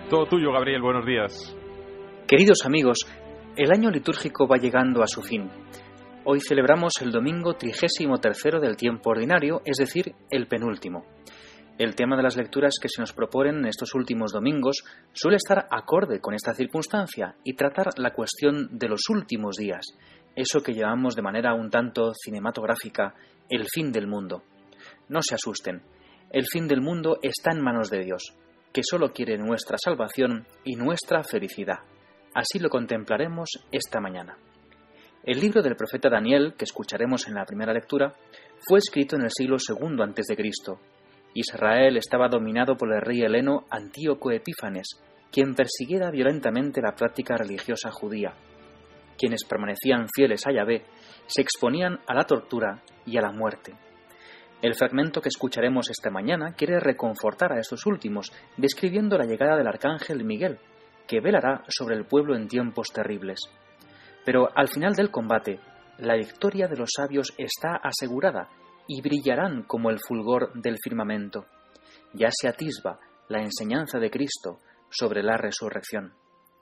Todo tuyo, Gabriel, buenos días. Queridos amigos, el año litúrgico va llegando a su fin. Hoy celebramos el domingo 33º del tiempo ordinario, es decir, el penúltimo. El tema de las lecturas que se nos proponen en estos últimos domingos suele estar acorde con esta circunstancia y tratar la cuestión de los últimos días, eso que llamamos de manera un tanto cinematográfica el fin del mundo. No se asusten, el fin del mundo está en manos de Dios, que solo quiere nuestra salvación y nuestra felicidad. Así lo contemplaremos esta mañana. El libro del profeta Daniel, que escucharemos en la primera lectura, fue escrito en el siglo II a.C. Israel estaba dominado por el rey heleno Antíoco Epífanes, quien persiguiera violentamente la práctica religiosa judía. Quienes permanecían fieles a Yahvé se exponían a la tortura y a la muerte. El fragmento que escucharemos esta mañana quiere reconfortar a estos últimos, describiendo la llegada del arcángel Miguel, que velará sobre el pueblo en tiempos terribles. Pero al final del combate, la victoria de los sabios está asegurada y brillarán como el fulgor del firmamento. Ya se atisba la enseñanza de Cristo sobre la resurrección.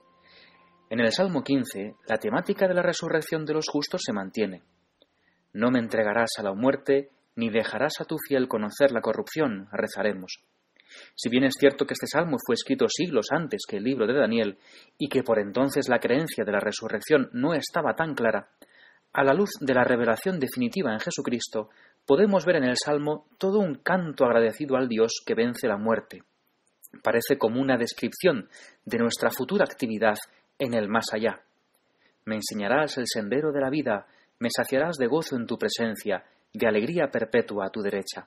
En el Salmo 15, la temática de la resurrección de los justos se mantiene. No me entregarás a la muerte, ni dejarás a tu fiel conocer la corrupción, rezaremos. Si bien es cierto que este salmo fue escrito siglos antes que el libro de Daniel y que por entonces la creencia de la resurrección no estaba tan clara, a la luz de la revelación definitiva en Jesucristo, podemos ver en el salmo todo un canto agradecido al Dios que vence la muerte. Parece como una descripción de nuestra futura actividad en el más allá. Me enseñarás el sendero de la vida, me saciarás de gozo en tu presencia, de alegría perpetua a tu derecha.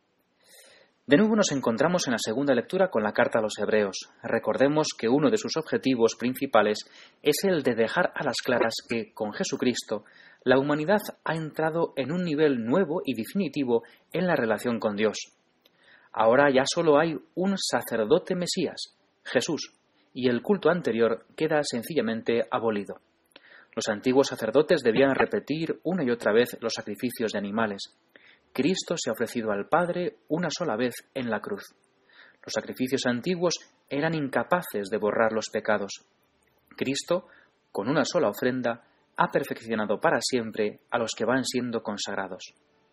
De nuevo nos encontramos en la segunda lectura con la carta a los Hebreos. Recordemos que uno de sus objetivos principales es el de dejar a las claras que, con Jesucristo, la humanidad ha entrado en un nivel nuevo y definitivo en la relación con Dios. Ahora ya solo hay un sacerdote Mesías, Jesús, y el culto anterior queda sencillamente abolido. Los antiguos sacerdotes debían repetir una y otra vez los sacrificios de animales. Cristo se ha ofrecido al Padre una sola vez en la cruz. Los sacrificios antiguos eran incapaces de borrar los pecados. Cristo, con una sola ofrenda, ha perfeccionado para siempre a los que van siendo consagrados.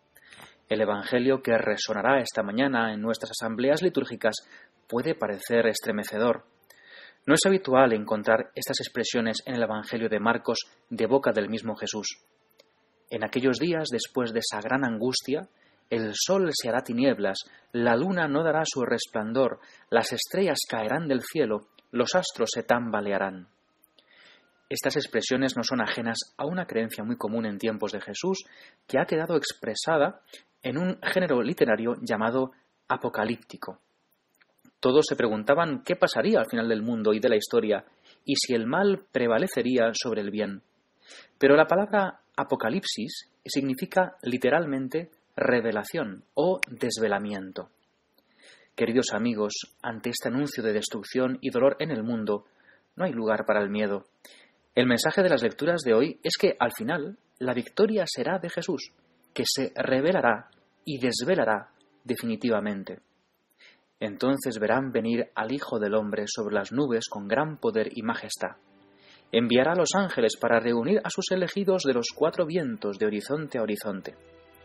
El Evangelio que resonará esta mañana en nuestras asambleas litúrgicas puede parecer estremecedor. No es habitual encontrar estas expresiones en el Evangelio de Marcos de boca del mismo Jesús. En aquellos días, después de esa gran angustia, el sol se hará tinieblas, la luna no dará su resplandor, las estrellas caerán del cielo, los astros se tambalearán. Estas expresiones no son ajenas a una creencia muy común en tiempos de Jesús, que ha quedado expresada en un género literario llamado apocalíptico. Todos se preguntaban qué pasaría al final del mundo y de la historia, y si el mal prevalecería sobre el bien. Pero la palabra apocalipsis significa literalmente revelación o desvelamiento. Queridos amigos, ante este anuncio de destrucción y dolor en el mundo, no hay lugar para el miedo. El mensaje de las lecturas de hoy es que, al final, la victoria será de Jesús, que se revelará y desvelará definitivamente. Entonces verán venir al Hijo del Hombre sobre las nubes con gran poder y majestad. Enviará a los ángeles para reunir a sus elegidos de los cuatro vientos de horizonte a horizonte.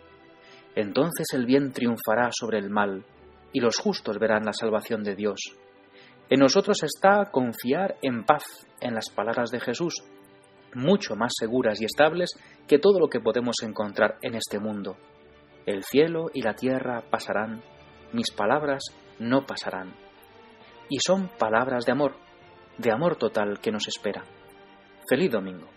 Entonces el bien triunfará sobre el mal, y los justos verán la salvación de Dios. En nosotros está confiar en paz en las palabras de Jesús, mucho más seguras y estables que todo lo que podemos encontrar en este mundo. El cielo y la tierra pasarán, mis palabras no pasarán. Y son palabras de amor total que nos espera. ¡Feliz domingo!